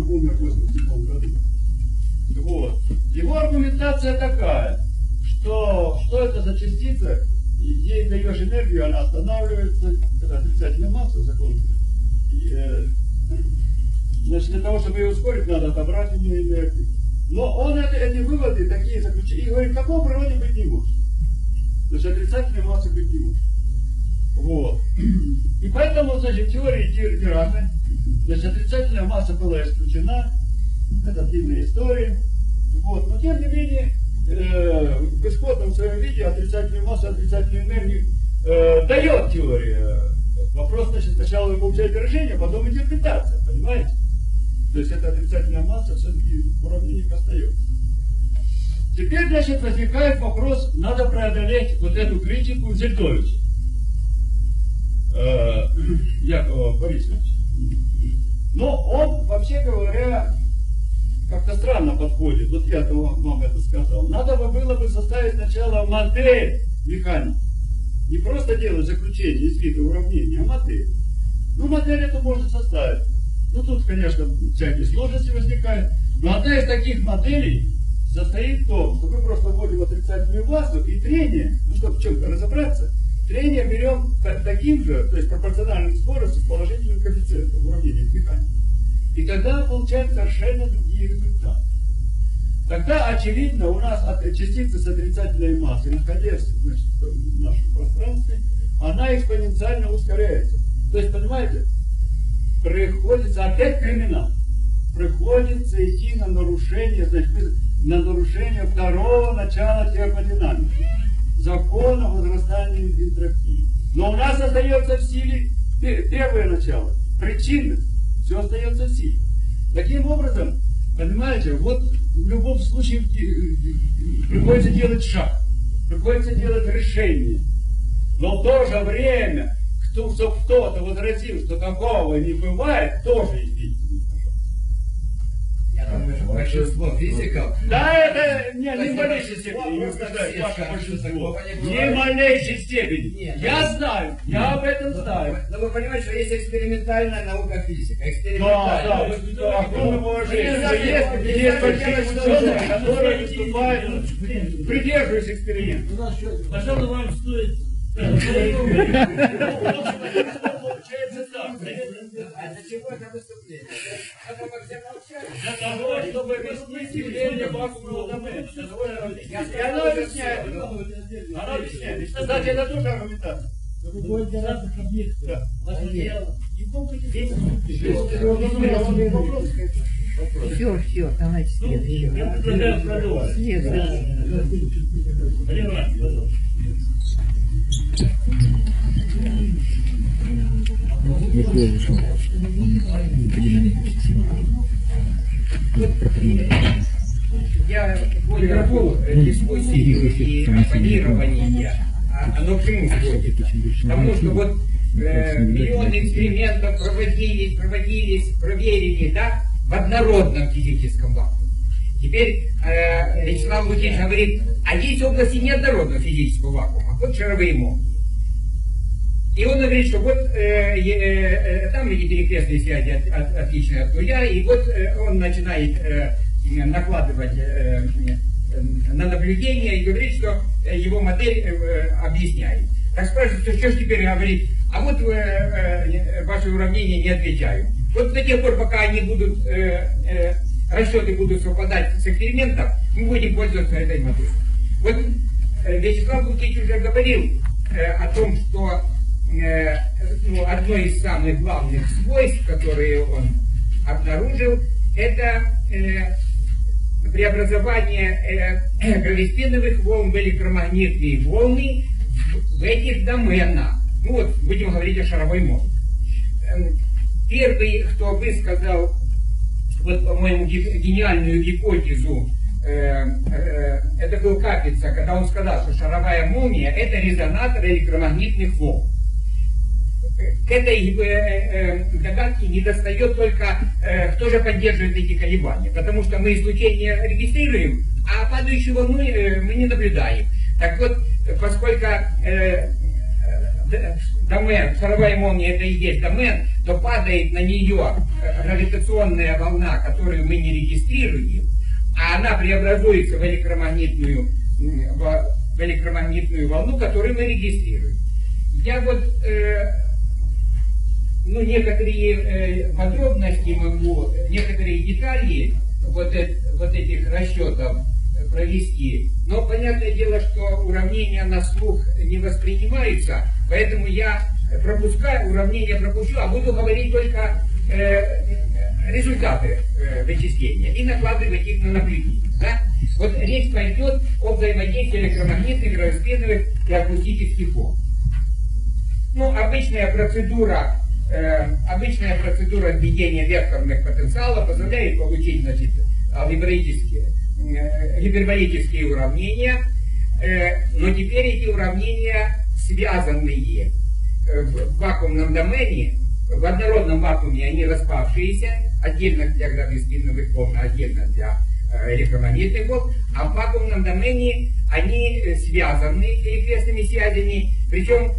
умер в 1987 году. Вот. Его аргументация такая, что это за частица, ей даешь энергию, она останавливается, это отрицательная масса, закон. Значит, для того, чтобы ее ускорить, надо отобрать у нее энергию. Но он эти выводы, такие заключения, и говорит, такого в природе быть не может. Значит, отрицательной массы быть не может. Вот. И поэтому, значит, в теории Дирака, значит, отрицательная масса была исключена. Это длинная история. Вот. Но тем не менее, в исходном своем виде отрицательную массу, отрицательную энергию дает теория. Вопрос, значит, сначала вы получаете решение, а потом интерпретация, понимаете? То есть эта отрицательная масса все-таки в уравнениях остается. Теперь, значит, возникает вопрос, надо преодолеть вот эту критику Зельтовича. Якова Борисовича. Но он, вообще говоря, как-то странно подходит. Вот я вам это сказал. Надо было бы составить сначала модель механики. Не просто делать заключение из вида уравнения, а модель. Ну, модель эту можно составить. Ну, тут, конечно, всякие сложности возникают. Но одна из таких моделей состоит в том, что мы просто вводим отрицательную массу и трение, ну, чтобы в чем-то разобраться, трение берем таким же, то есть пропорциональным скоростью с положительным коэффициентом в уравнении механики. И тогда получаем совершенно другие результаты. Тогда, очевидно, у нас частица с отрицательной массой, находясь, значит, в нашем пространстве, она экспоненциально ускоряется. То есть, понимаете, приходится опять криминал. Приходится идти на нарушение, значит, на нарушение второго начала термодинамики. Закона возрастания энтропии. Но у нас остается в силе первое начало, причинность. Все остается в силе. Таким образом, понимаете, вот в любом случае приходится делать шаг, приходится делать решение. Но в то же время, кто-то возразил, что такого не бывает, тоже извините. Я думаю, что большинство физиков... Да, это не в малейшей степени, не сказать, ваше большинство. Не в малейшей степени. Я знаю, я об этом знаю. Но вы понимаете, что есть экспериментальная наука физика. Да, огромное уважение. Есть большие ученые, которые выступают, придерживаясь эксперимента. Пожалуй, вам стоит... Получается так. А для чего это выступление? Чтобы все молчали? Для того, чтобы объяснить явление вакуумного домена. И она объясняет. Она объясняет. Кстати, это тоже аргументация. Другой для разных объектов. Материалов. Все, давайте следующий. Я предлагаю продолжить. Я более дискуссии и оппонирования, оно к чему сводит? Потому что вот миллионы экспериментов проводились, проверили, да, в однородном физическом вакууме. Теперь Вячеслав Лукич говорит, а есть области неоднородного физического вакуума, вот шаровые молнии. И он говорит, что вот там эти перекрестные связи отличные от нуля, и вот он начинает накладывать на наблюдение и говорит, что его модель объясняет. Так спрашивается, что же теперь говорит, а вот ваши уравнения не отвечают. Вот до тех пор, пока они будут, расчеты будут совпадать с экспериментом, мы будем пользоваться этой моделью. Вот Вячеслав Лукич уже говорил о том, что одно из самых главных свойств, которые он обнаружил, это преобразование грависпиновых волн в электромагнитные волны в этих доменах. Ну вот, будем говорить о шаровой молнии. Первый, кто высказал, вот, по-моему, гениальную гипотезу, это был Капица, когда он сказал, что шаровая молния — это резонатор электромагнитных волн. К этой догадке не достает только, кто же поддерживает эти колебания, потому что мы излучение регистрируем, а падающую волну мы не наблюдаем. Так вот, поскольку домен, шаровая молния — это и есть домен, то падает на нее гравитационная волна, которую мы не регистрируем, а она преобразуется в электромагнитную волну, которую мы регистрируем. Я вот некоторые подробности могу, некоторые детали вот этих расчетов провести, но понятное дело, что уравнения на слух не воспринимаются, поэтому я пропускаю, уравнения пропущу, а буду говорить только результаты вычисления и накладывать их на наблюдение. Да? Вот речь пойдет о взаимодействии электромагнитных, грависпиновых и акустических волн. Ну, обычная процедура введения векторных потенциалов позволяет получить, значит, гиперболические уравнения, но теперь эти уравнения связанные в вакуумном домене, в однородном вакууме они распавшиеся, отдельно для грависпиновых волн, отдельно для электромагнитных волн, а в вакуумном домене они связаны перекрестными связями, причем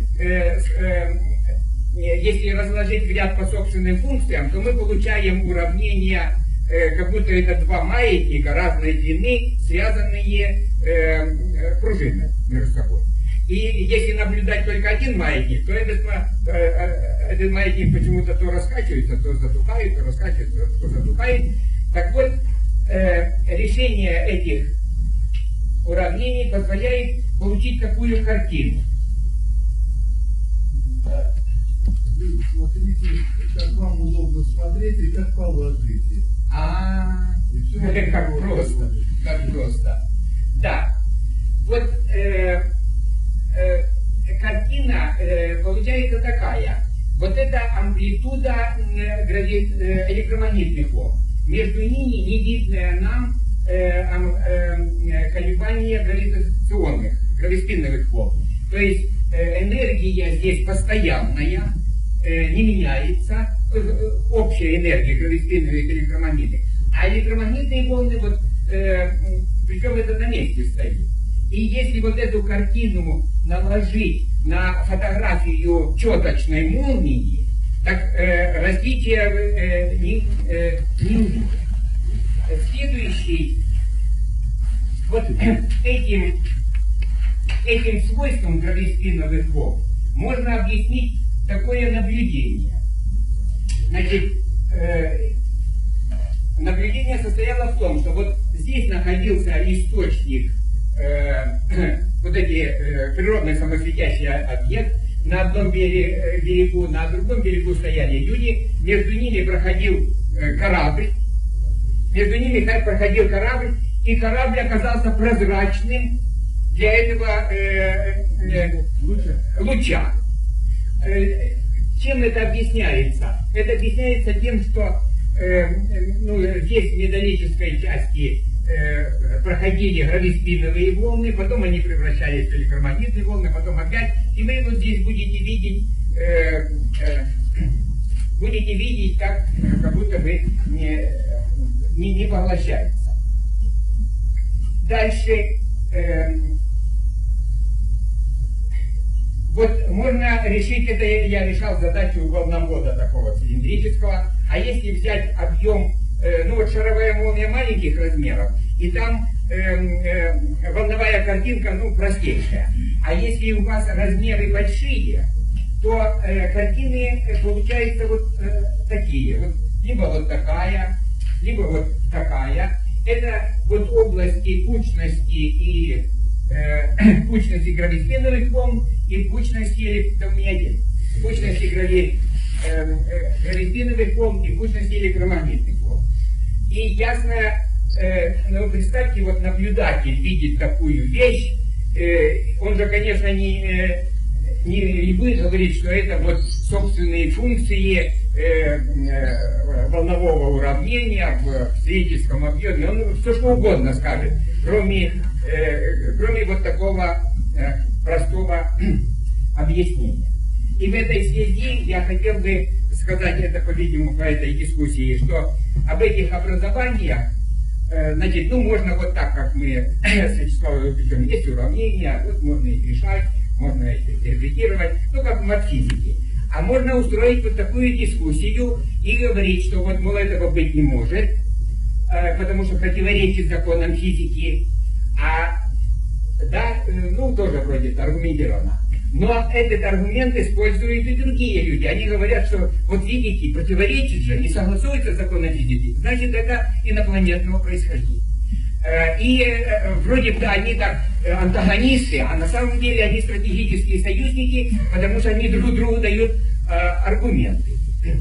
если разложить в ряд по собственным функциям, то мы получаем уравнения, как будто это два маятника разной длины, связанные пружинно между собой. И если наблюдать только один маятник, то этот маятник почему-то то раскачивается, то затухает, то раскачивается, то затухает. Так вот, решение этих уравнений позволяет получить такую картину. Смотрите, как вам удобно смотреть и как положить. Как просто. Да. Вот картина получается такая. Вот это амплитуда электромагнитных волн. Между ними не видно нам колебания гравитационных, грависпиновых волн. То есть энергия здесь постоянная, не меняется, общая энергия грависпиновых и электромагнитных. А электромагнитные волны, причем это на месте стоит. И если вот эту картину наложить на фотографию четочной молнии, так различия не увидно. Следующий, вот этим свойством грависпиновых волн можно объяснить такое наблюдение. Значит, наблюдение состояло в том, что вот здесь находился источник, вот эти природный самосветящий объект, на одном берегу, на другом берегу стояли люди, между ними проходил корабль, и корабль оказался прозрачным для этого луча. Чем это объясняется? Это объясняется тем, что здесь в металлической части проходили грависпиновые волны, потом они превращались в электромагнитные волны, потом опять. И вы вот здесь будете видеть, как будто бы не поглощается. Дальше. Вот можно решить, это я решал задачу волновода такого цилиндрического, а если взять объем, шаровая молния маленьких размеров, и там волновая картинка, простейшая. А если у вас размеры большие, то картины получаются вот такие. Вот, либо вот такая, либо вот такая. Это вот области кучности и кучности грависпиновых волн и кучности, у меня есть, кучности грависпиновых волн и кучности электромагнитных волн. И ясно, представьте, вот наблюдатель видит такую вещь, он же, конечно, не будет говорить, что это вот собственные функции волнового уравнения в сферическом объеме. Он все что угодно скажет, кроме вот такого простого объяснения. И в этой связи я хотел бы сказать, это, по-видимому, по этой дискуссии, что об этих образованиях, можно вот так, как мы существовали, причем есть уравнения, вот можно их решать, можно их интерпретировать, как в матфизике. А можно устроить вот такую дискуссию и говорить, что вот, мол, этого быть не может, потому что противоречит законам физики, да, ну, тоже вроде аргументировано. Но этот аргумент используют и другие люди. Они говорят, что вот видите, противоречит же, не согласуется с законом физики, значит, это инопланетного происхождения. И вроде бы они так антагонисты, а на самом деле они стратегические союзники, потому что они друг другу дают аргументы.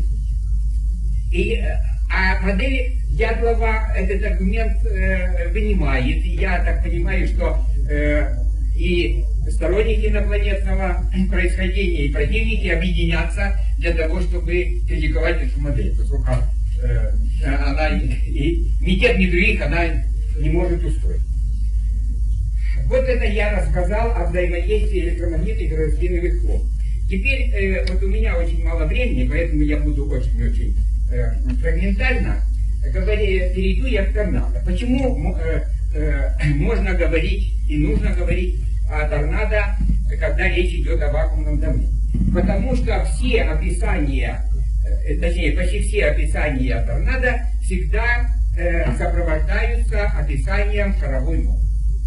А модель Дятлова этот аргумент вынимает. И я так понимаю, что и сторонники инопланетного происхождения, и противники объединятся для того, чтобы критиковать эту модель. Поскольку она и ни тех, ни других она не может устроить. Вот это я рассказал о взаимодействии электромагнитных и гравитативных волн. Теперь вот у меня очень мало времени, поэтому я буду очень фрагментально говорить, перейду я к торнадо. Почему можно говорить и нужно говорить о торнадо, когда речь идет о вакуумном давлении? Потому что все описания, точнее почти все описания торнадо всегда сопровождаются описанием шаровой молнии.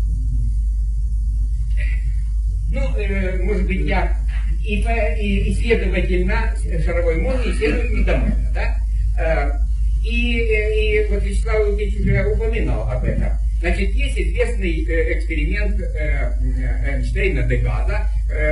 Ну, может быть, я и следовательно шаровой молнии, следовательно домена, да? И вот Вячеслав Ильич уже упоминал об этом. Значит, есть известный эксперимент Эйнштейна-Дегаза,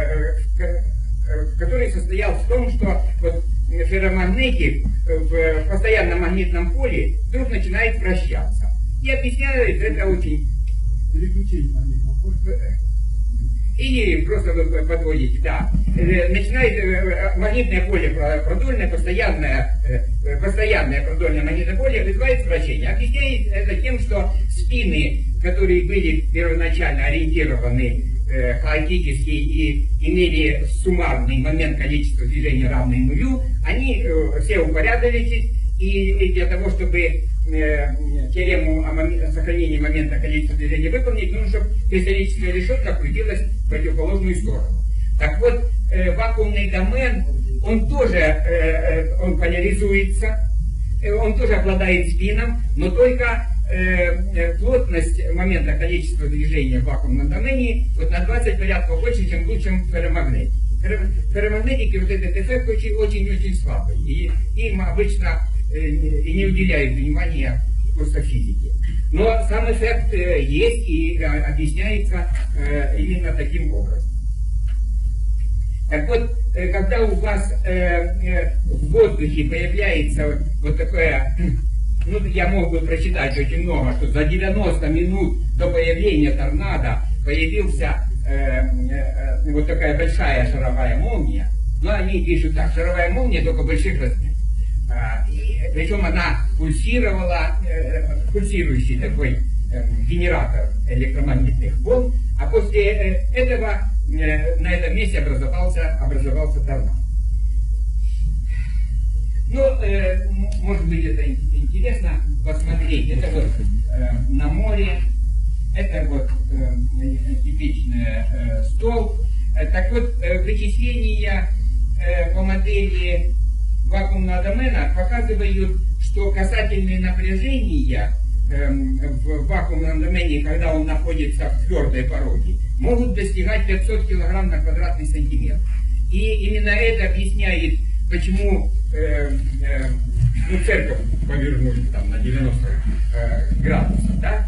который состоял в том, что вот ферромагнетик в постоянном магнитном поле вдруг начинает вращаться. И объясняет это очень... Переключение магнитного поля. Или просто вы подводите, да. Начинает магнитное поле продольное, постоянное продольное магнитное поле вызывает вращение. Объясняет это тем, что спины, которые были первоначально ориентированы хаотически и имели суммарный момент количества движения равный нулю, они все упорядочились, и для того, чтобы теорему о сохранении момента количества движения выполнить, нужно, чтобы кристаллическая решетка крутилась в противоположную сторону. Так вот, вакуумный домен, он тоже он поляризуется, он тоже обладает спином, но только плотность момента количества движения в вакуумном домене вот на 20 порядков больше, чем в лучшем ферромагнетике. В ферромагнетике вот этот эффект очень-очень слабый, и им обычно и не уделяют внимания просто физике. Но сам эффект есть и объясняется именно таким образом. Так вот, когда у вас в воздухе появляется вот такое, ну я мог бы прочитать очень много, что за 90 минут до появления торнадо появился вот такая большая шаровая молния, но они пишут так: шаровая молния только больших размеров. Причем она пульсировала, пульсирующий такой генератор электромагнитных волн, а после этого на этом месте образовался торнадо. Ну, может быть, это интересно посмотреть. Это вот на море, это вот типичный стол. Так вот, вычисления по модели вакуумного домена показывают, что касательные напряжения в вакуумном домене, когда он находится в твердой породе, могут достигать 500 кг на квадратный сантиметр. И именно это объясняет, почему церковь повернули там на 90 градусов. Да?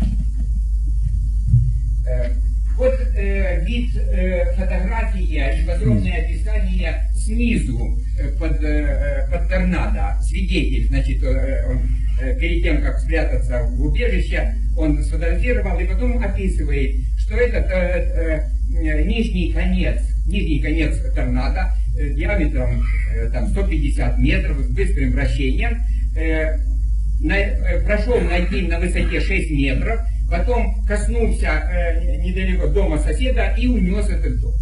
Вот вид фотография и подробное описание снизу под торнадо. Свидетель, значит, он перед тем, как спрятаться в убежище, он сфотографировал и потом описывает, что это нижний конец торнадо диаметром там 150 метров с быстрым вращением, прошел над ним на высоте 6 метров, потом коснулся недалеко дома соседа и унес этот дом.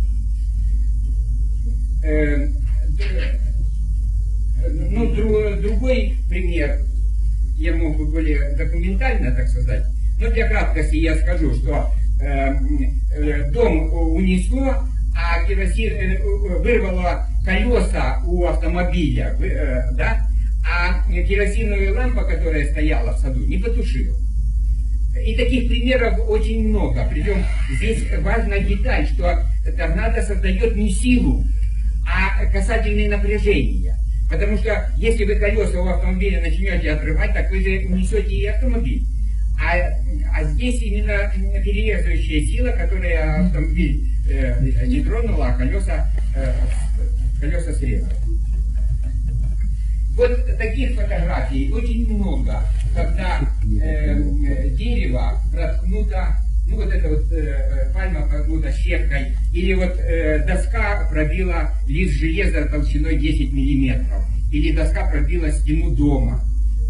Ну, другой пример, я мог бы более документально, так сказать, но для краткости я скажу, что дом унесло, а вырвало колеса у автомобиля, да, а керосиновая лампа, которая стояла в саду, не потушила. И таких примеров очень много. Причем здесь важна деталь, что торнадо создает не силу, а касательные напряжения. Потому что если вы колеса у автомобиля начнете отрывать, так вы же унесете и автомобиль. А здесь именно перерезающая сила, которая автомобиль не тронула, а колеса срезала. Вот таких фотографий очень много, когда дерево проткнуто, ну вот эта вот пальма проткнута щепкой, или вот доска пробила лист железа толщиной 10 миллиметров, или доска пробила стену дома.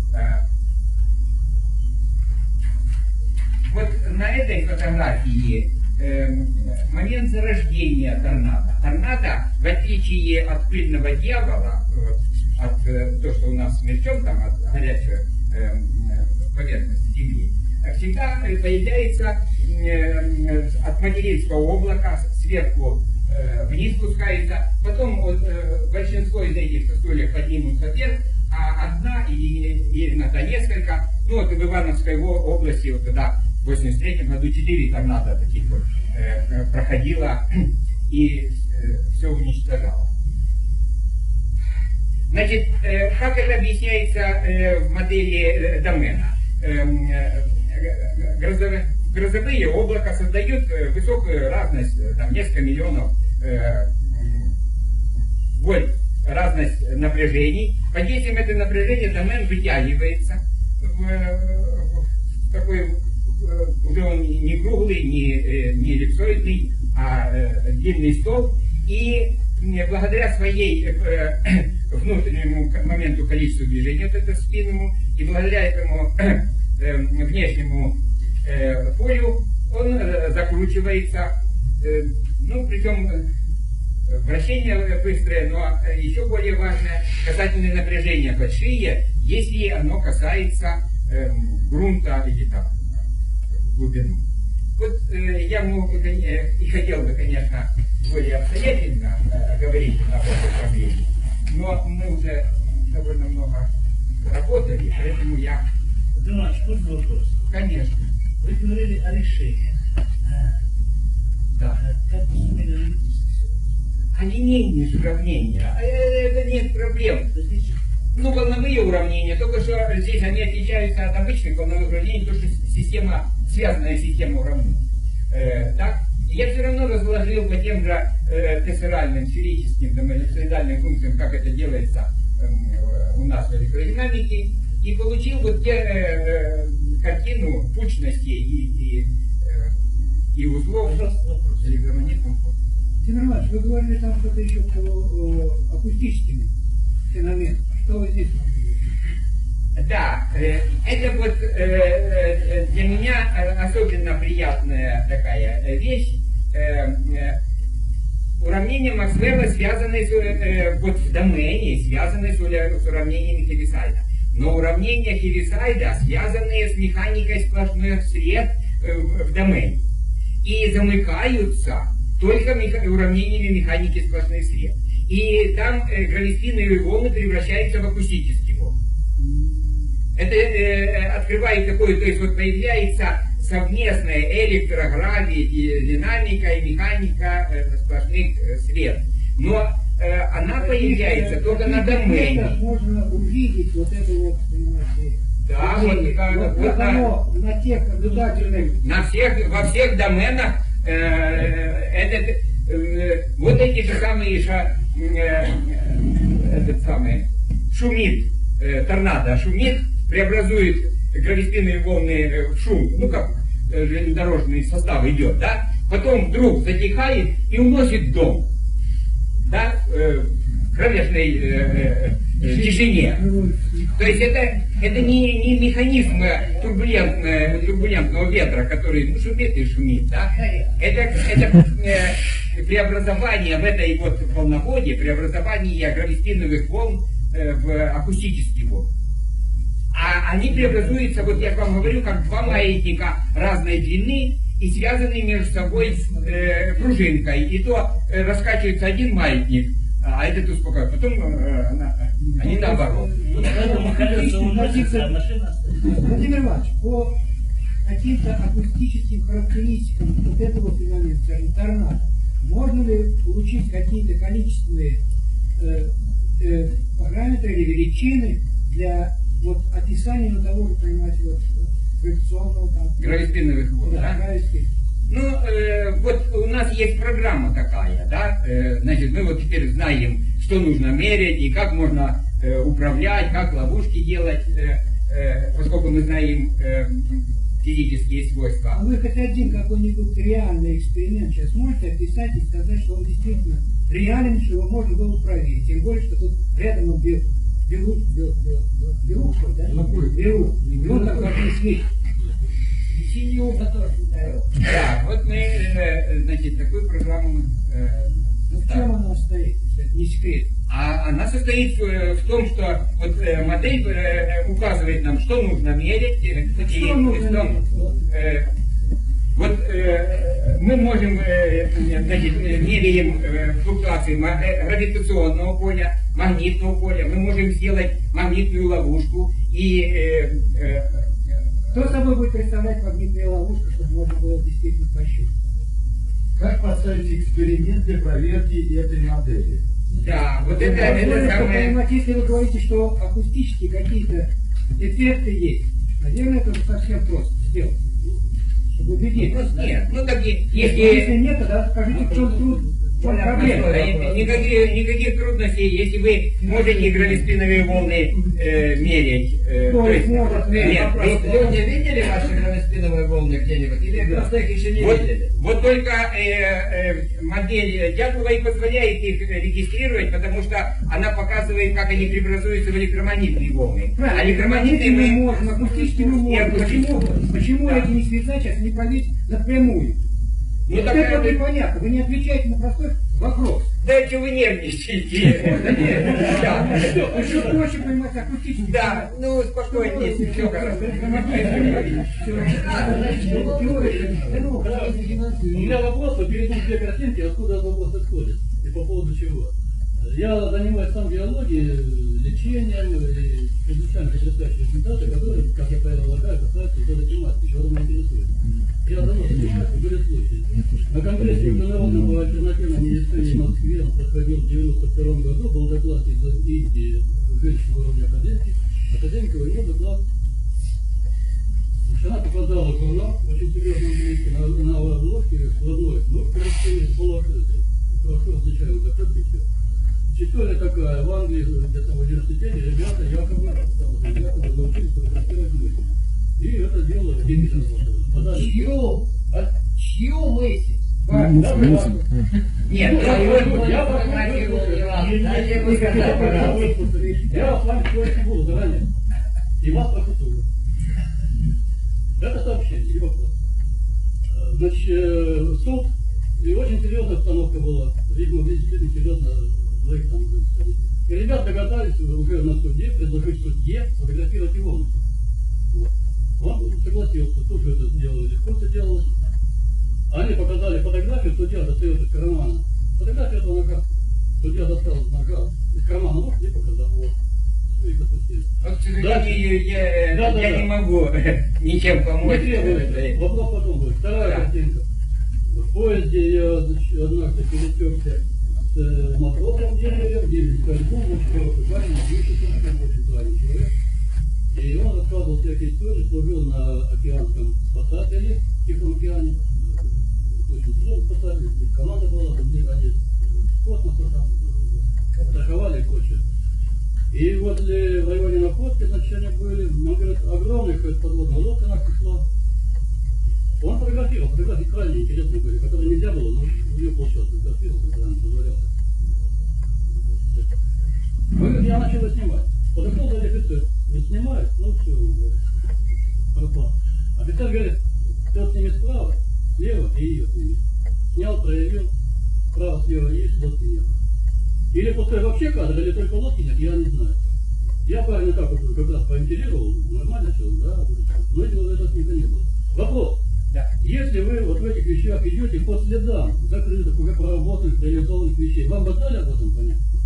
Вот на этой фотографии момент зарождения торнадо. Торнадо, в отличие от пыльного дьявола, от того, что у нас смерчом, там, от горячей поверхности земли, всегда появляется от материнского облака, сверху вниз спускается, потом большинство из этих сосулек поднимутся вверх, а одна или иногда несколько, ну вот в Ивановской области, вот тогда в 83 году 4 торнадо таких вот проходило и все уничтожало. Значит, как это объясняется в модели Домена? Грозовые облака создают высокую разность, там несколько миллионов вольт, разность напряжений. Под действием этого напряжения домен вытягивается в такой, уже он не круглый, не эллипсоидный, а длинный столб. И благодаря своей внутреннему моменту количеству движения, вот это спинному, и благодаря этому внешнему полю он закручивается, ну причем вращение быстрое, но еще более важное, касательное напряжения большие, если оно касается грунта или там глубины. Вот я мог и хотел бы, конечно, более обстоятельно говорить об этой проблеме, но мы уже довольно много работали, поэтому я... Димаш, можно вопрос? Конечно. Вы говорили о решении. Да. Как именно? А линейные же уравнения, это нет проблем. Ну, волновые уравнения, только что здесь они отличаются от обычных волновых уравнений, потому что система, связанная система уравнений. Так? Я все равно разложил по тем же тессеральным, сферическим, эллипсоидальным функциям, как это делается у нас в электродинамике, и получил вот картину кучности и узлов электромагнитных. Тимур Иванович, вы говорили там что-то еще по акустическим феноменам. Что вы здесь говорили? Да, это вот для меня особенно приятная такая вещь. Уравнения Максвелла связаны вот в домене, связаны с уравнениями Хевисайда. Но уравнения Хевисайда связаны с механикой сплошных сред в домене. И замыкаются только уравнениями механики сплошных сред. И там грависпиновые волны превращаются в акустические волны. Это открывает такое, то есть вот появляется совместная электрогравидинамика и механика сплошных сред. Но она появляется только на домене. Можно увидеть вот это вот, понимаете, да, вот на тех наблюдательных. Во всех доменах вот эти же самые шумит, торнадо шумит, преобразует грависпинные волны в шум, ну как железнодорожный состав идет, да, потом вдруг затихает и уносит дом, да, в кромешной тишине. То есть это не механизм турбулентного ветра, который шумит и шумит, да, это преобразование в этой вот волноводе, преобразование грависпиновых волн в акустические волны. А они преобразуются, вот я вам говорю, как два маятника разной длины и связанные между собой пружинкой. И то раскачивается один маятник, а этот успокаивает. Потом они наоборот. Поэтому колеса уносятся, а машина остается. Владимир Иванович, по каким-то акустическим характеристикам вот этого феномена, скажем, торнадо, можно ли получить какие-то количественные параметры или величины для вот описания на того же, понимаете, вот гравитационного там... Грависпиновых волн, да? Грависпин. Ну, вот у нас есть программа такая, да, значит, мы вот теперь знаем, что нужно мерять и как можно управлять, как ловушки делать, поскольку мы знаем физические свойства. А вы хоть один какой-нибудь реальный эксперимент сейчас можете описать и сказать, что он действительно реален, что его можно было проверить? Тем более, что тут рядом он берут, да? Берут. И он так как не светит. Синего тоже. Да, вот мы, значит, такую программу Ну, в чем она состоит, если не секрет? А она состоит в том, что вот модель указывает нам, что нужно мерять. Что нужно мерять? Вот мы можем, значит, меряем флуктуации гравитационного поля, магнитного поля, мы можем сделать магнитную ловушку и... Кто собой будет представлять магнитную ловушку, чтобы можно было действительно пощупать? Как поставить эксперимент для проверки этой модели? Да, вот это самое... Понимаете, если вы говорите, что акустические какие-то эффекты есть, наверное, это совсем просто сделать, чтобы убедить. Нет, ну так Если если... нет, тогда скажите, в чем труд, в чем проблема. Никаких трудностей, если вы можете грависпиновые волны мерять. Кто их может мерить? Нет, Люди видели ваши грависпиновые волны где-нибудь? Или просто их еще не видели? вот только модель Дятлова и позволяет их регистрировать, потому что она показывает, как они преобразуются в электромагнитные волны. А электромагнитные мы мы... можем, акустически мы можем. Почему эти не связать, сейчас не повесить напрямую? Ну, Вот так это вот это- непонятно, вы не отвечаете на простой вопрос. Да что вы нервничаете? Да. Еще проще понимать акустически. Да, ну спокойнее, все хорошо. У меня вопрос, вот перейду к две картинки, откуда этот вопрос исходит и по поводу чего. Я занимаюсь сам биологией, лечением и изучаем потрясающие результаты, которые, как я полагаю, касаются вот этой тематики, что меня интересует. Я давно занимаюсь, были случаи. На конгрессе международного альтернативной медицины в Москве, он проходил в 1992 году, был доклад из Индии, женщины уровня академики, академика, его доклад. Она попадала к нам, очень серьезном английском, на обложке складной, но красивый, полуоткрытый. Хорошо изучаем закрытый все. История такая, в Англии, где-то в университете, ребята якобы научились фотографировать мысли. И это дело деньги заработали. Чью мысль? Нет, Я вас с вами говорить не буду заранее. И вас прокутую. Это сообщение, или вопрос. Значит, суд, и очень серьезная обстановка была. Видимо, действительно серьезно двоих там были. И ребята догадались уже на суде предложить судье сфотографировать его. Вот. Он согласился, тут же это сделали, легко все делалось. Они показали фотографию, судья достает из кармана. Фотография этого ножа. Судья достал из ножа, из кармана нож и показал. Вот. И допустили. Вот, к сожалению, я не могу ничем помочь. Вопрос потом будет. Вторая картинка. В поезде я однажды пересекся с матросом Демелем Кольцом, очень хороший парень, очень правильный человек. И он рассказывал всякие истории, служил на океанском спасателе, в Тихом океане. Очень серьезный спасатель, команда была, они с космоса там страховали и прочее. И возле, в районе Находки, значит, они были, он говорит, огромная какая-то подводная лодка наша шла. Он фотографировал, фотографии крайне интересные были, которые нельзя было, но у него получилось фотографировал, когда он позволял. Я начал его снимать. Подошел за офицер, говорит, снимает, ну все, он говорит, пропал. Офицер говорит, кто сними справа, слева и ее сними. Снял, проявил, справа, слева есть, лодки нет. Или пустой вообще кадр, или только лодки нет, я не знаю. Я парня так вот как раз поинтересовал, нормально все, да, но этого никогда не было. Вопрос. Да. Если вы вот в этих вещах идете по следам закрытых, уже проработанных, реализованных вещей, вам бы дали об этом понять?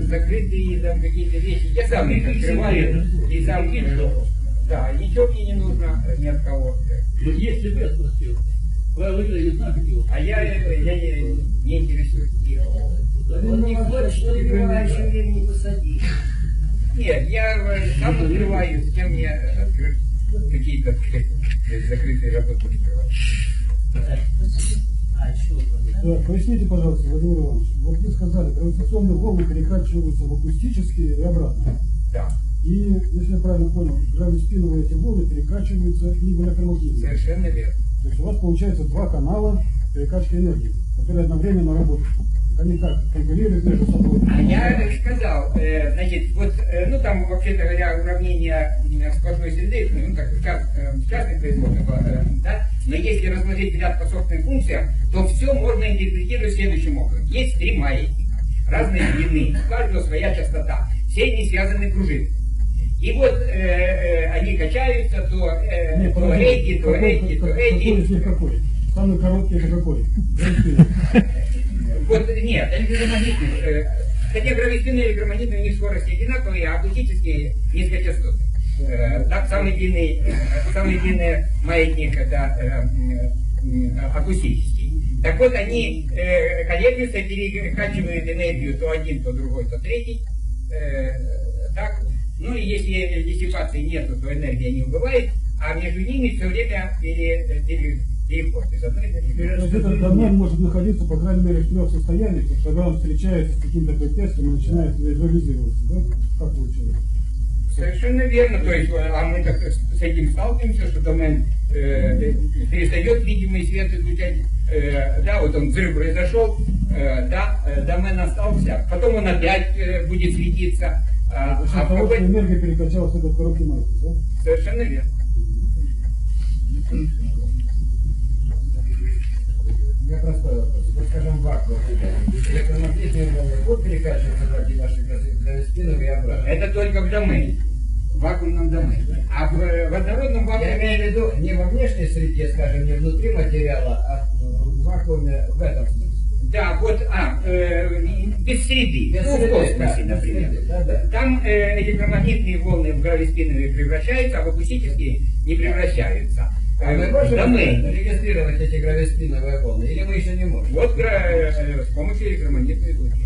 закрытые там какие-то вещи. Я сам их открываю и сам вижу. Да, ничего мне не нужно ни от кого. Вот если бы я спросил, вы не знаете его? А я не интересуюсь. Он не хочет, что ты раньше времени посадишь. Нет, я сам открываю, с кем мне какие-то закрытые работы открывать. А что? Поясните, пожалуйста, Владимир Иванович, вот вы сказали, гравитационные волны перекачиваются в акустические и обратно. Да, И, если я правильно понял, грависпиновые эти волны перекачиваются и в электромагнитные. совершенно верно. То есть у вас получается два канала перекачки энергии, которые одновременно работают. Они так конкурируют между собой. А я сказал, значит, вот, ну там, вообще-то говоря, уравнение сплошной среды, ну так, в частных производных, да, но если разложить ряд по собственным функциям, то все можно интерпретировать следующим образом. Есть три маятника, разной длины, у каждого своя частота, все они связаны пружинами. И вот они качаются, то эти, то эти, то эти. Какой? Самый короткий это какой? Вот нет, электромагнитные, хотя гравитационные и электромагнитные у них скорости одинаковые, а акустические низкочастотные. Так самый длинный маятник это акустический. Так вот они колеблются, перекачивают энергию то один, то другой, то третий. Так. Ну и если диссипации нету, то энергия не убывает, а между ними все время переход из одной энергии. То есть этот обмен может находиться, по крайней мере, в трех состояниях, то есть когда он встречается с каким-то препятствием и начинает визуализироваться, да? Как получилось? Совершенно верно, то есть, а мы так с этим сталкиваемся, что домен перестает видимый свет излучать, да, вот он взрыв произошел, да, домен остался, потом он опять будет светиться. За счет того, что энергия перекачалась в этот короткий маятник, да? Совершенно верно. Я простой вопрос. Вот скажем, вакуум. Электромагнитные волны будут перекачиваться в ваши грависпиновые и обратно? Это только в домене, в вакуумном домене. А в водородном Я вакууме... имею в виду не во внешней среде, скажем, не внутри материала, а в вакууме в этом смысле. Да, вот, без среды, Без ну, среды, в космосе, да, например. без среды, да. Там электромагнитные волны в грависпиновые превращаются, а в акустические не превращаются. А мы можем домен. регистрировать эти грависпиновые волны, или мы еще не можем? Вот с помощью электромагнитной излучения.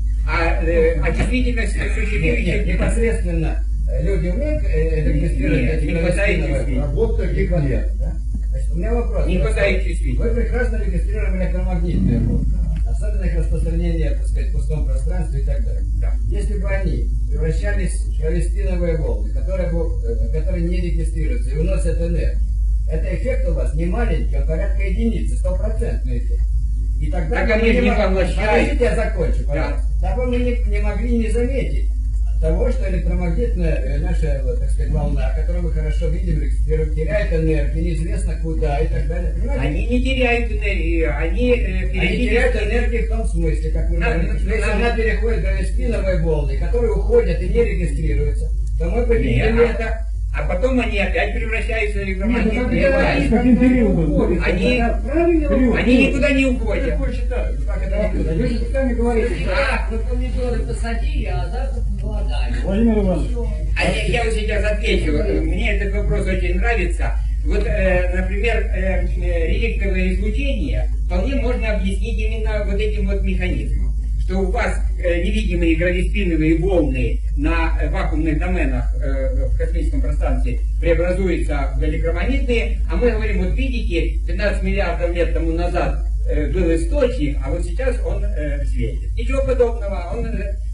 А действительность Нет, существующих... непосредственно люди умеют регистрировать Нет, эти не хватает грависпиновые чувствительности. работы, не хватает, да? Значит, у меня вопрос. Не хватает Вы чувствительности. прекрасно регистрировали электромагнитные волны, особенно их распространение, так сказать, в пустом пространстве и так далее. Да. Если бы они превращались в грависпиновые волны, которые не регистрируются и уносят энергию, это эффект у вас не маленький, а порядка единицы, стопроцентный эффект. И тогда Так мы они не поглощают. Подождите, я закончу, пожалуйста. Тогда мы не могли не заметить того, что электромагнитная наша, так сказать, волна, которую мы хорошо видим, регистрируем, теряет энергию, неизвестно куда и так далее. Понимаете? Они не теряют энергию, они Теряют энергию в том смысле, как вы говорите, что если она переходит в грависпиновые волны, которые уходят и не регистрируются, то мы победили это. А потом они опять превращаются в электромагнитные С волны. каким периодом? Они никуда не уходят. Как это никуда? Вы же сами говорите, что Вы помидоры посадили, а завтра поголодали. Владимир Иванович, А я вот сейчас отвечу. Мне этот вопрос очень нравится. Вот, например, реликтовое излучение вполне можно объяснить именно вот этим вот механизмом. Что у вас невидимые грависпиновые волны на вакуумных доменах в космическом пространстве преобразуются в электромагнитные, а мы говорим, вот видите, 15 миллиардов лет тому назад был источник, а вот сейчас он светит. Ничего подобного, он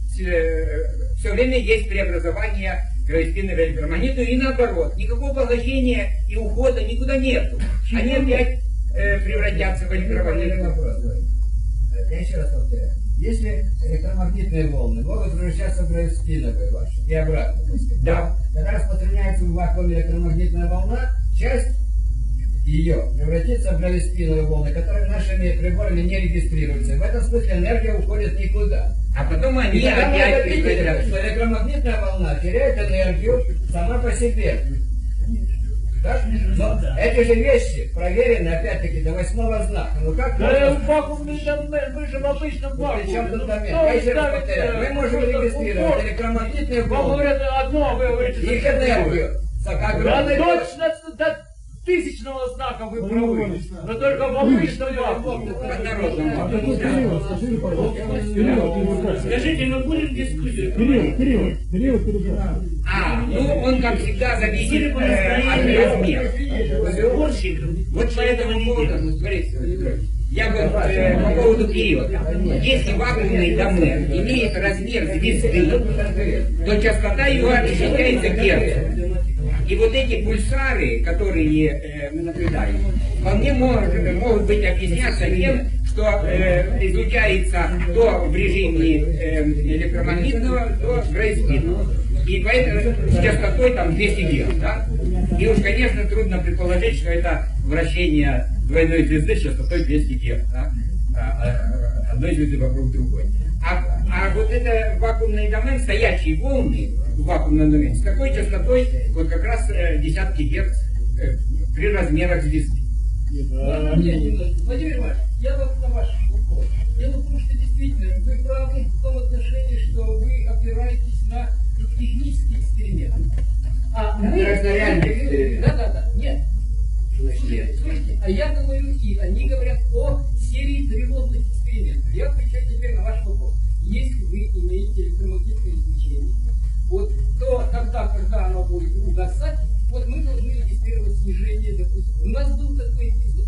все время есть преобразование грависпинового в электромагнитную и наоборот. Никакого поглощения и ухода никуда нету. Они опять превратятся в электромагнитные. Я еще раз повторяю. Если электромагнитные волны могут превращаться в грависпиновые ваши и обратно, так сказать, Да. когда распространяется в вакууме электромагнитная волна, часть ее превратится в грависпиновые волны, которые нашими приборами не регистрируются. В этом смысле энергия уходит никуда. А потом И они тогда мы опять видели, превратятся. что электромагнитная волна теряет энергию сама по себе. Так? Но эти же вещи проверены, опять-таки, до 8-го знака. Ну как Да, можно... вакуумный домен, мы же в обычном Причем вакууме. тут домен? Что Я вы еще раз ставите, повторяю, мы можем просто регистрировать упор? электромагнитные Вам волны, говорят одно, вы говорите... их энергию. Да Огромное точно, до тысячного знака вы правы. Но только в обычном вакууме. Скажите, пожалуйста, период. Скажите, мы будем дискуссию? Период передачи. Ну он, как всегда, зависит от размера. Вот по этому поводу, смотрите, я бы по поводу периода. Если вакуумный домен имеет размер звезды, то частота его исчисляется герцами. И вот эти пульсары, которые мы наблюдаем, вполне могут быть объясняться тем, что излучается то в режиме электромагнитного, то грейспинного. И поэтому с частотой там 200 Гц, да? И уж, конечно, трудно предположить, что это вращение двойной звезды с частотой 200 Гц, да? Одной звезды вокруг другой. А вот это вакуумный домен, стоячие волны в вакуумном домене, с такой частотой вот как раз десятки Гц при размерах звезды. Владимир Иванович, я вот на ваш вопрос. Дело в том, что действительно вы правы в том отношении, что вы опираетесь на технические эксперименты. А мы... Да. Нет. Слушайте, а я говорю, и они говорят о серии тревожных экспериментов. Я отвечаю теперь на ваш вопрос. Если вы имеете электромагнитное излучение, вот, то тогда, когда оно будет угасать, вот мы должны регистрировать снижение, допустим. У нас был такой эпизод.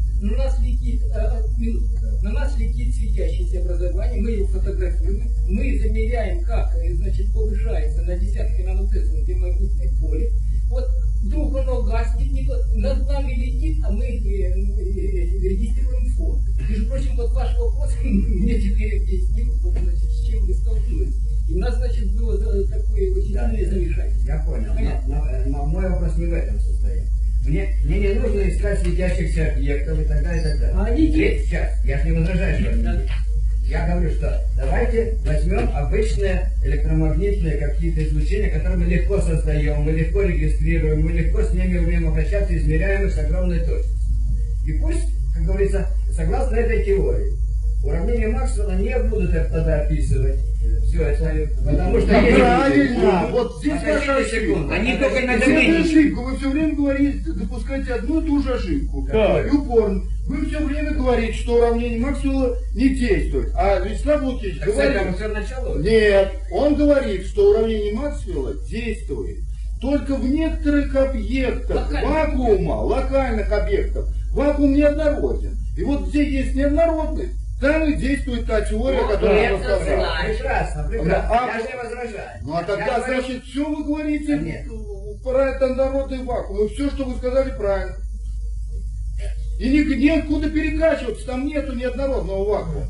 На нас летит светящееся образование, мы его фотографируем, мы замеряем, как, значит, повышается на десятки нанотесла электромагнитное поле. Вот вдруг оно гаснет, над нами летит, а мы регистрируем фон. Между прочим, вот ваш вопрос мне теперь объяснил, вот, значит, с чем вы столкнулись. И у нас, значит, было такое очень сильное замешательство. Я понял. Но мой вопрос не в этом состоит. Мне не нужно искать светящихся объектов и так далее, и так далее. А они есть. Сейчас, я же не возражаю, что они есть. Я говорю, что давайте возьмем обычные электромагнитные какие-то излучения, которые мы легко создаем, мы легко регистрируем, мы легко с ними умеем обращаться, измеряем их с огромной точностью. И пусть, как говорится, согласно этой теории, уравнения Максвелла не будут тогда описывать все это, потому что... Правильно, вот здесь ваша ошибка. Они только на Это домене. ошибка, вы все время говорите, допускаете одну и ту же ошибку. Да. И упорно. Вы все время говорите, что уравнение Максвелла не действует. А Вячеслав Лукич Так с говорит... этого все началось. Нет, он говорит, что уравнение Максвелла действует только в некоторых объектах вакуума, локальных объектов. Вакуум неоднороден. И вот здесь есть неоднородность. Там и действует та теория, которую я рассказал. Прекрасно. Я же не возражаю. Ну а тогда, значит, все вы говорите Нет. про однородный вакуум. И все, что вы сказали, правильно. И неоткуда перекачиваться, там нету неоднородного вакуума.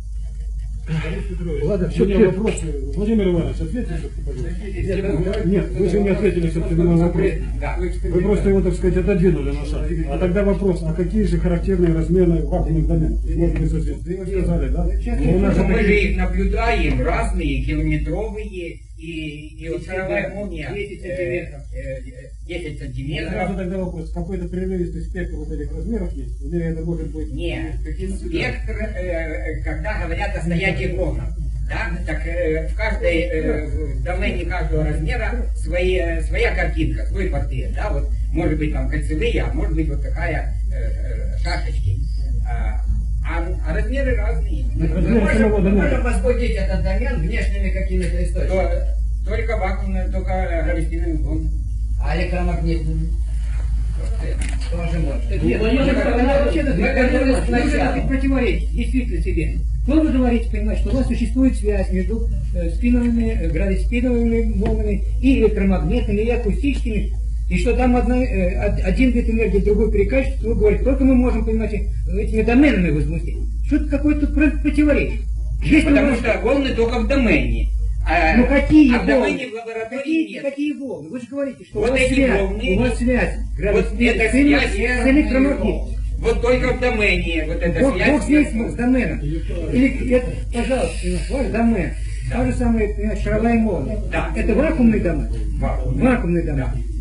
Ладно, у меня вопрос. Владимир Иванович, ответьте, пожалуйста. Нет, вы же не ответили, собственно, на мой вопрос. Вы просто его, так сказать, отодвинули на шаг. А тогда вопрос, а какие же характерные размеры вакуумных доменов? Может быть, соответственно. Вы сказали, да? Но у нас Мы же такие... их наблюдаем, разные, километровые, и вот шаровая молния 10 сантиметров. 10 Сразу сантиметров. тогда вопрос, какой-то прерывистый спектр вот этих размеров есть? Или это может быть... Нет, спектр, когда говорят о стоячих волнах, да, так в каждой в домене каждого размера своя картинка, свой портрет, да, вот может быть там кольцевые, а может быть вот такая шашечки. А размеры разные. Мы можем возбудить этот домен внешними какими-то источниками. Только вакуумные, только гравитиновые волны. А электромагнитными? Тоже может. Нет, это противоречит действительно себе. Но вы говорите, понимаете, что у вас существует связь между спиновыми, грависпиновыми волнами и электромагнитными, и акустическими, и что там один вид энергии, другой перекачивается, вы говорите, только мы можем, понимаете, этими доменами возмутить. Что-то какое-то противоречие. Потому что волны только в домене. Ну какие в домене волны? в лаборатории нет. Какие волны? Вы же говорите, что Вот у вас эти связь, волны, у вас связь вот эта связь с электромагнитом. Вот только в домене вот эта Бог связь. есть с доменом. Или это, пожалуйста, ваш домен. Та же самая, понимаете, шаровая молния. Да. Это вакуумный домен. Вакуумный. Вакуумный домен. Да.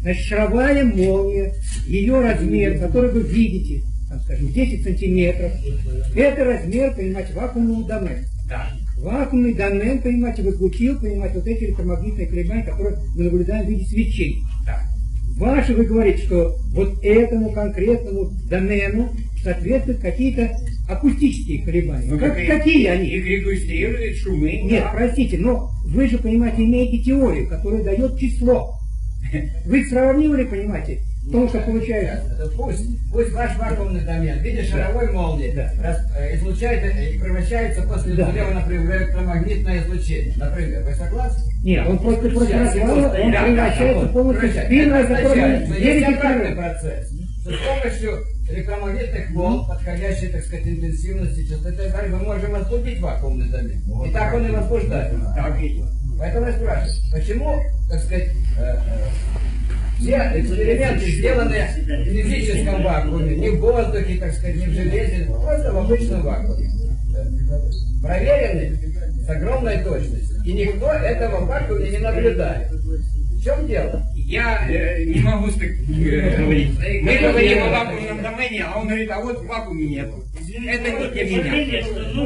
Значит, шаровая молния, ее размер, который вы видите, там, скажем, 10 сантиметров, это размер, понимаете, вакуумного домена. Да. Вакуумный домен, понимаете, возбудил, понимаете, вот эти электромагнитные колебания, которые мы наблюдаем в виде свечей. Да. Ваши, вы говорите, что вот этому конкретному домену соответствуют какие-то акустические колебания. Ну, какие они? Их регистрируют шумы. Нет, да. простите, но вы же, понимаете, имеете теорию, которая дает число. Вы сравнивали, понимаете, то, что получается. Пусть ваш вакуумный домен в виде шаровой молнии излучает и превращается после взрыва, например, в электромагнитное излучение. Например, вы согласны? Нет, он просто превращается полностью в спиральное, которое есть обратный процесс. С помощью электромагнитных волн, подходящей, так сказать, интенсивности, частоты, мы можем возбудить вакуумный домен. И так он и возбуждается. Поэтому я спрашиваю, почему, так сказать, все эксперименты сделаны в физическом вакууме, не в воздухе, так сказать, не в железе, просто в обычном вакууме. Проверены с огромной точностью. И никто этого в вакууме не наблюдает. В чем дело? Я не могу говорить. Мы говорим о вакуумном домене, а он говорит, а вот в вакууме нет. Это не для меня.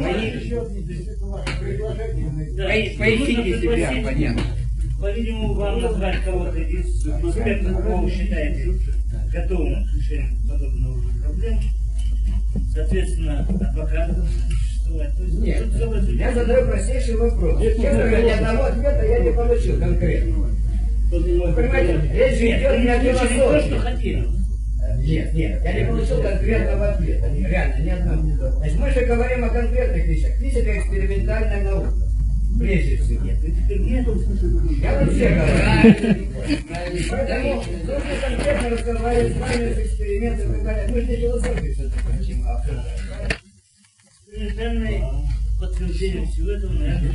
Поищите себя, понятно. По-видимому, вам назвать кого-то из экспертов, кого вы считаете готовым к решению подобного проблем. Соответственно, адвокатов существовать. Нет, я задаю простейший вопрос. Честно говоря, ни одного ответа я не получил конкретного. Вы понимаете, речь идет не о философии. Нет, я не получил конкретного ответа. Реально, ни одного. Значит, мы же говорим о конкретных вещах. Физика — экспериментальная наука. Прежде всего. Я вообще говорю. Поэтому нужно конкретно разговаривать с вами, с экспериментами. Мы же не философию все-таки хотим обсуждать. Экспериментальное подтверждение всего этого, наверное,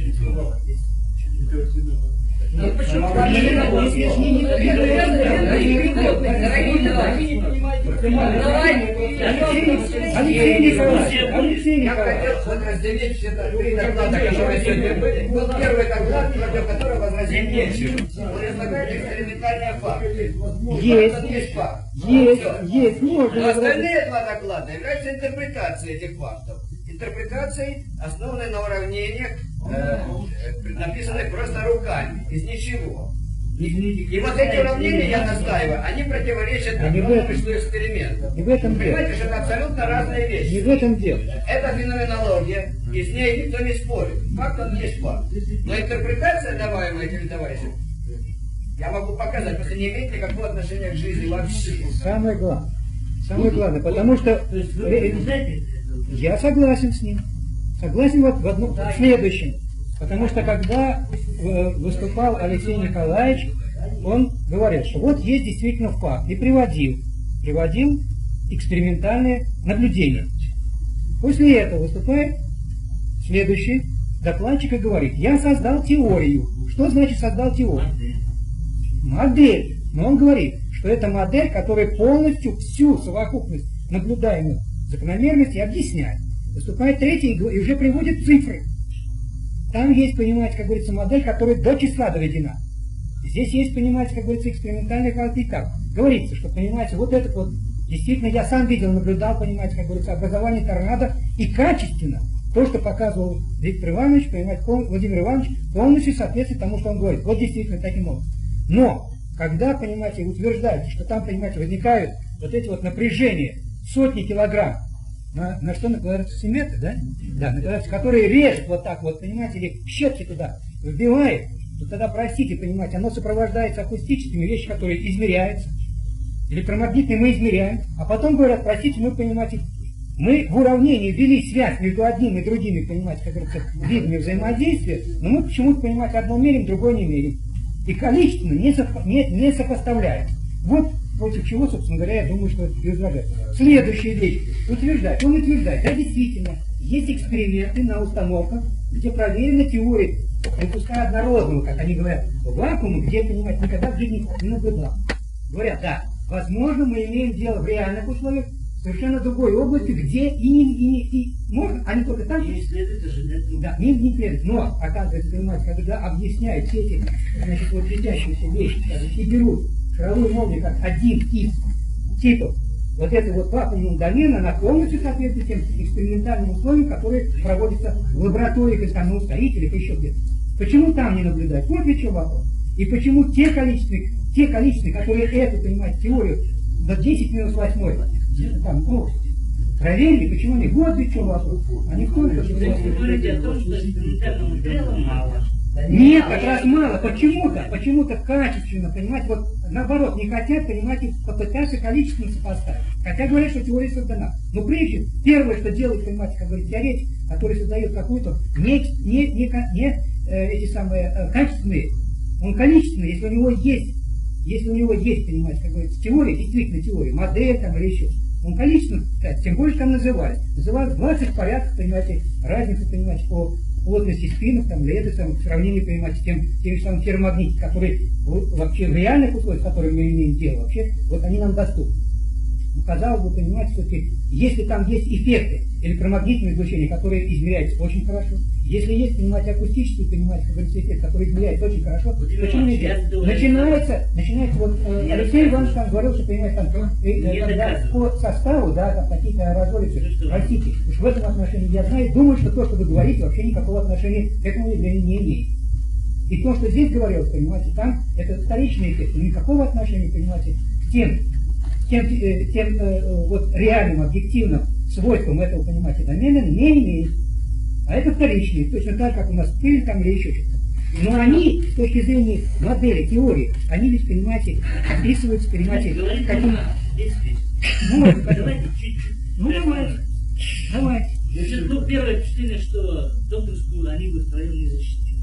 Ну почему? Алексей Николаевич, Я хотел разделить все три доклада, которые сегодня были. Вот первый доклад, против которого возразить нечего. Он излагает экспериментальные факты. Есть факт. Есть, можно. Но остальные два доклада являются интерпретацией этих фактов. Интерпретацией, основанной на уравнениях, написанных просто руками, из ничего. И вот эти уравнения, я настаиваю, они противоречат обществу экспериментам. Не в этом дело. Понимаете, что это абсолютно разные вещи. Не в этом дело. Это феноменология, и с ней никто не спорит. Факт он есть факт. Но интерпретация, даваемая этими товарищами, я могу показать, просто не имеет никакого отношения к жизни вообще. Самое главное, потому что я согласен с ним. Согласен вот в следующем. Потому что когда выступал Алексей Николаевич, он говорил, что вот есть действительно факт, и приводил экспериментальные наблюдения. После этого выступает следующий докладчик и говорит, я создал теорию. Что значит создал теорию? Модель. Но он говорит, что это модель, которая полностью всю совокупность наблюдаемых закономерностей объясняет. Выступает третий и уже приводит цифры. Там есть, понимаете, как говорится, модель, которая до числа доведена. Здесь есть, понимаете, как говорится, экспериментальный факт. И так говорится, что, понимаете, вот это вот, действительно, я сам видел, наблюдал, понимаете, как говорится, образование торнадо, и качественно то, что показывал Виктор Иванович, понимаете, Владимир Иванович, полностью соответствует тому, что он говорит. Вот действительно таким образом. Но, когда, понимаете, утверждается, что там, понимаете, возникают вот эти вот напряжения, сотни килограмм, на что на квадратный сантиметр, да? Да, на квадратный, которые режет вот так вот, понимаете, или щетки туда вбивает, то тогда, простите, понимаете, оно сопровождается акустическими вещами, которые измеряются. Электромагнитные мы измеряем, а потом говорят, простите, мы, понимаете, мы в уравнении ввели связь между одним и другими, понимаете, как говорится, видами взаимодействия, но мы почему-то, понимаете, одно меряем, другое не меряем. И количественно не сопоставляем. Вот против чего, собственно говоря, я думаю, что это излагает. Следующая вещь. Он утверждает, да, действительно, есть эксперименты на установках, где проверена теория, пускай однородного, как они говорят, вакуума, где, понимаете, никогда в жизни не наблюдал. Говорят, да, возможно, мы имеем дело в реальных условиях, в совершенно другой области, где и можно, а не только там. Не следует ожидать. Да, не следует. Но, оказывается, понимаете, когда объясняют все эти, значит, вот летящиеся вещи, и берут шаровую молнию как один из типов вот этого вот вакуумного домена, она полностью соответствует тем экспериментальным условиям, которые проводятся в лабораториях, если там на устроителях, еще где-то. Почему там не наблюдать? Вот ведь что вопрос. И почему те количественные, которые эту, понимаете, теорию до 10 минус 8, где-то там, проверили, почему они? Вот ведь что вопрос. Они только... Вы говорите о том, что экспериментального материала мало. Нет, как раз мало. Почему-то качественно, понимаете, вот наоборот, не хотят, понимаете, попытаться количественно сопоставить. Хотя говорят, что теория создана. Но прежде, первое, что делает, понимаете, как говорит теоретик, который создает какую-то эти самые качественные, он количественный, если у него есть, понимаете, как говорится, теория, действительно теория, модель там или еще. Он количественно, кстати, тем более там называют 20 порядков, понимаете, разница, понимаете, по плотности спинов, там, леды, там, в сравнении, понимаете, с тем же самым ферромагнитом, которые вообще в реальных условиях, с которыми мы имеем дело, вообще, вот они нам доступны. Но, казалось бы, понимаете, все-таки, если там есть эффекты электромагнитного излучения, которые измеряются очень хорошо, если есть, понимаете, акустический, понимаете, как говорится, эффект, который измеряется очень хорошо, почему не делать? Начинается вот, Алексей Иванович там говорил, что, понимаете, там, по составу, да, там какие-то аэрозолицы, простите, уж в этом отношении я знаю, думаю, что то, что вы говорите, вообще никакого отношения к этому явлению не имеет. И то, что здесь говорилось, понимаете, там, это вторичный эффект, никакого отношения, понимаете, к тем вот реальным, объективным свойствам этого, понимаете, домена не имеет. А это вторичные, точно так, как у нас пыль там или еще что-то. Но они, с точки зрения модели, теории, они ведь, понимаете, описываются, понимаете, каким... Давайте чуть-чуть. Давайте. Значит, первое впечатление, что докторскую они бы втроем не защитили.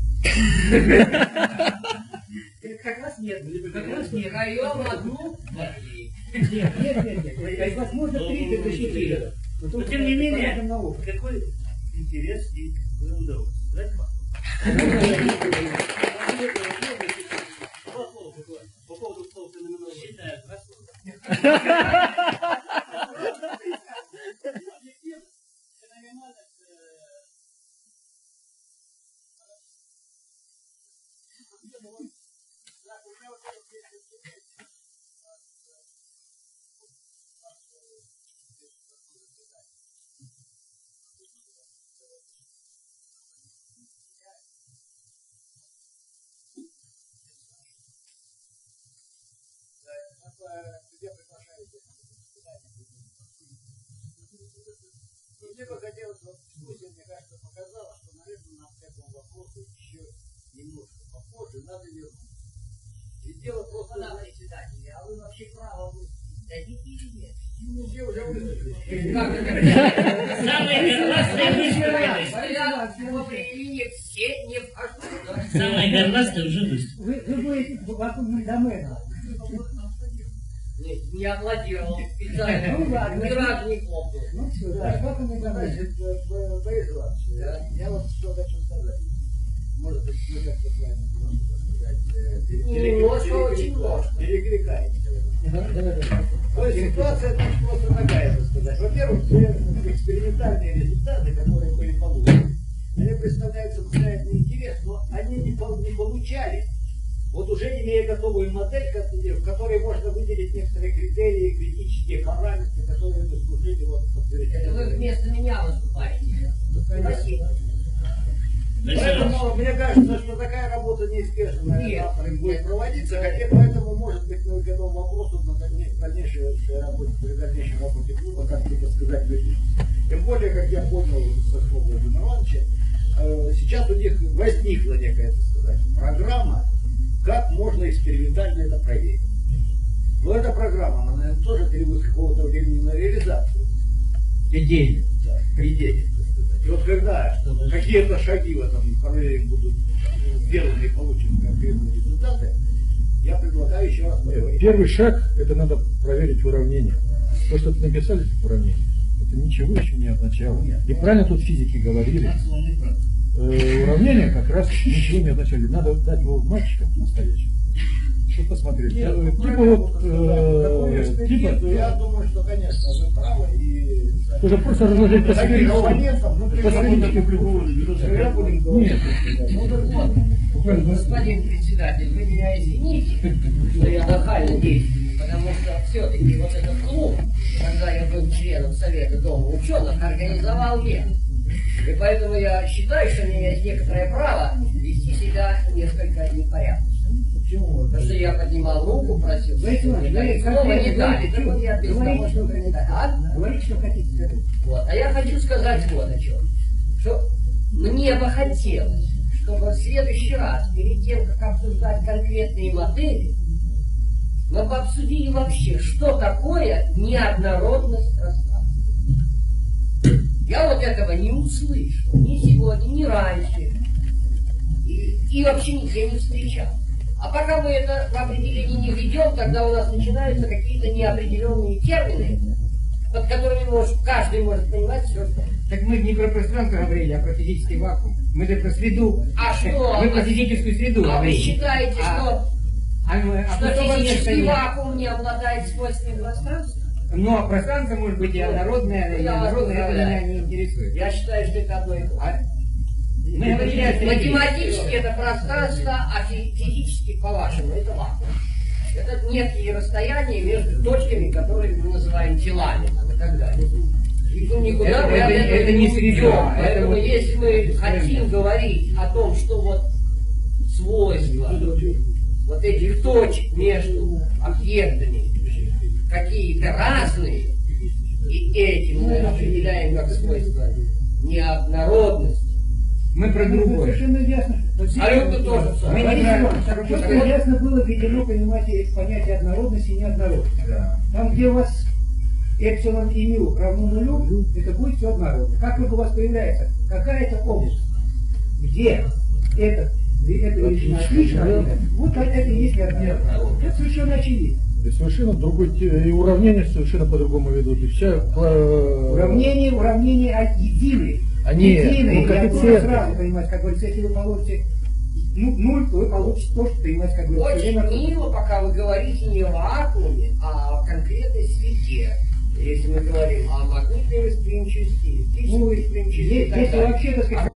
Как раз нет. Втроем одну. Нет. Возможно, 30 защитили. Но тем не менее, какой интерес и какое удовольствие. Давайте По поводу слов феноменологии. считаю, 2 слова. Мне бы хотелось, вот дискуссия, мне кажется, показала, что, наверное, нам к этому вопросу еще немножко попозже надо вернуться. Ведь дело просто... председатель, а вы вообще право дадите или нет? Все уже выступили. Самые горластые уже выступили. Вы будете вакуумным доменом. Не аплодировал специально. Ну ладно. Ни разу не хлопнул. Ну все, да, вакуумный домен. Значит, Борис Иванович, я вот что хочу сказать. Может быть, вы как-то правильно перекликаете. То есть ситуация там просто такая, так сказать. Во-первых, все экспериментальные результаты, которые были получены, они представляют социальный интерес, но они не получались. Вот уже имея готовую модель, в которой можно выделить некоторые критерии, критические параметры, которые заслужили вот подтверждение. Это вы вместо меня выступаете. Спасибо. Поэтому мне кажется, что такая работа неизбежно автором будет проводиться, хотя поэтому, может быть, мы к этому вопросу на дальнейшей работе, при дальнейшей работе клуба, как-то сказать, вернемся. Тем более, как я понял со слов Владимира Ивановича, сейчас у них возникла некая, так сказать, программа, как можно экспериментально это проверить. Но эта программа, она, наверное, тоже требует какого-то времени на реализацию. Идеи. Да, идеи. И вот когда какие-то шаги в этом направлении будут сделаны и получены конкретные результаты, я предлагаю еще раз поговорить. Первый шаг – это надо проверить уравнение. То, что ты написали в уравнении, это ничего еще не означало. И правильно тут физики говорили. Уравнение как раз ничего не означали. Надо дать его мальчикам настоящим. Чтобы посмотреть. Нет, я думаю, что, конечно, вы правы. И уже просто разложить по таких сферическим. оппонентов, По сферическим. будем говорить. Нет. Ну, так вот. Господин председатель, вы меня извините, что я нахально действую, потому что все-таки вот этот клуб, когда я был членом Совета Дома ученых, организовал я. И поэтому я считаю, что у меня есть некоторое право вести себя несколько непорядочно. Почему? Потому что я поднимал руку, просил, Знаете, слово не дали, так вот я без того, что не дали. Говорите, что хотите сказать. Вот. А я хочу сказать вот о чем. Что мне бы хотелось, чтобы в следующий раз, перед тем, как обсуждать конкретные модели, мы бы обсудили вообще, что такое неоднородность пространства. Я вот этого не услышал ни сегодня, ни раньше. И вообще нигде не встречал. А пока мы это в определении не введем, тогда у нас начинаются какие-то неопределенные термины, под которыми каждый может понимать все, что... Так мы не про пространство говорили, а про физический вакуум. Мы же про среду. А что? Мы про физическую среду А вы говорили. считаете, что пустого места физический нет. вакуум не обладает свойствами пространства? Но пространство может быть и однородное, и неоднородное, это меня не интересует. Я считаю, что это одно и то же. Мы говорили о среде. Математически это пространство, а физически, по-вашему, это вакуум. Это некие расстояния между точками, которые мы называем телами и так далее. И никуда мы это не среда. Поэтому Это если мы хотим говорить о том, что вот свойства вот этих точек между объектами какие-то разные, и этим мы определяем как свойство неоднородности. Мы про другое. Совершенно ясно. Абсолютно то же самое. Мы не про... Четко ясно было введено, понимаете, понятие однородности и неоднородности. Там, где у вас эпсилон и мю равно нулю, это будет все однородно. Как только у вас появляется какая-то область, где эта величина отлична, вот это и есть неоднородность. Это совершенно очевидно. И совершенно другой, и уравнения совершенно по-другому ведут. И вся, Уравнения единые. Они, единые. ну, Я коэффициенты. сразу, понимаете, как говорится, если вы получите нуль, то вы получите то, что, понимаете, как говорится, все Очень время... мило, пока вы говорите не о вакууме, а о конкретной среде. Если мы говорим о магнитной восприимчивости, электрической восприимчивости и так Если далее. вообще, так сказать,